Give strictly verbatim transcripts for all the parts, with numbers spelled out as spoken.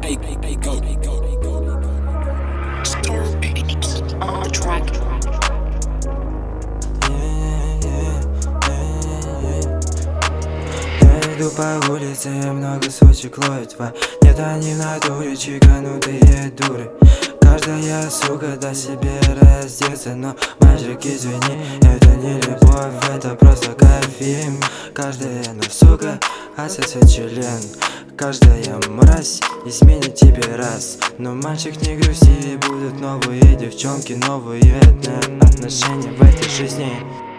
On the track. Я иду по улице, много сучек ловит тварь. Нет, они в натуре чеканутые дуры. Каждая сука до себе раздеться, но мальчик, извини, это не любовь, это просто кофеин. Каждая, ну сука, отсосет член. Каждая мразь изменит тебе раз. Но мальчик, не грусти, будут новые девчонки, новые отношения в этой жизни.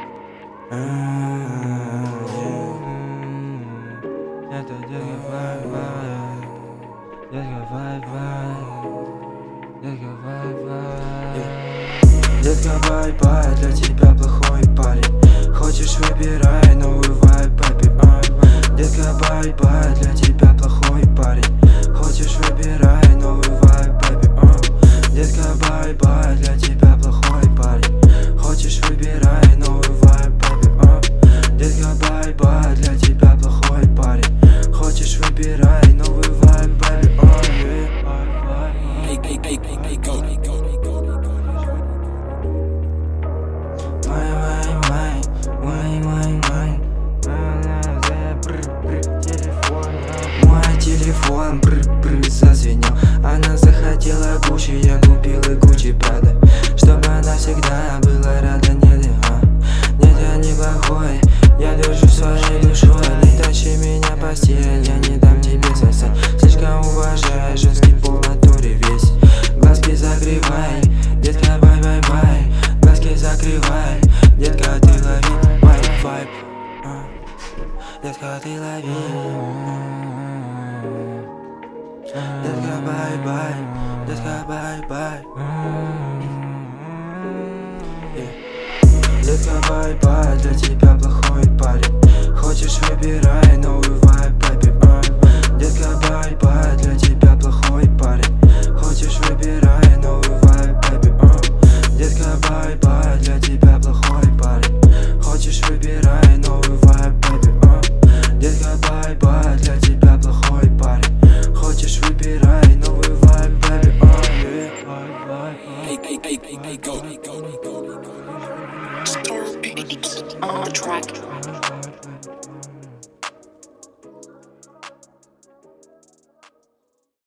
Это детка вай-вай, детка вай-вай, детка вай-вай. Детка вай-вай, для тебя плохой парень. Хочешь, выбирай новый вайб, baby. Детка вай-вай, для тебя плохой парень. Хочешь, выбирай новый вайб, baby. Детка вай-вай, для тебя плохой парень. Хочешь, выбирай новый вайб, baby. Детка вай-вай, для тебя плохой парень. Хочешь, выбирай новый вайб, baby. Май, май, май, май, май, май. Мой телефон бр-бр зазвенел. Она захотела Гуччи, я купил и Гуччи Прада. Чтобы она всегда была рада, нет, а. Нет, я не плохой, я держу своей душой. Не тащи меня в постель, я не дам тебе сосать. Слишком уважаю женский пол в натуре весь. Глазки закрывай, детка, бай-бай-бай. Глазки закрывай, детка, ты лови вайб-вайб. Детка, ты лови. Детка, бай-бай, детка, бай-бай. Детка, бай-бай, для тебя плохой парень. Хочешь, выбирай новый вайб, baby. Детка, бай-бай, для тебя плохой парень. Хочешь, выбирай новый вайб, baby. Детка, бай-бай, для тебя плохой парень. Хочешь, выбирай новый вайб, baby. Детка, бай-бай, для тебя плохой парень. Хочешь, выбирай новый вайб, baby. On the track.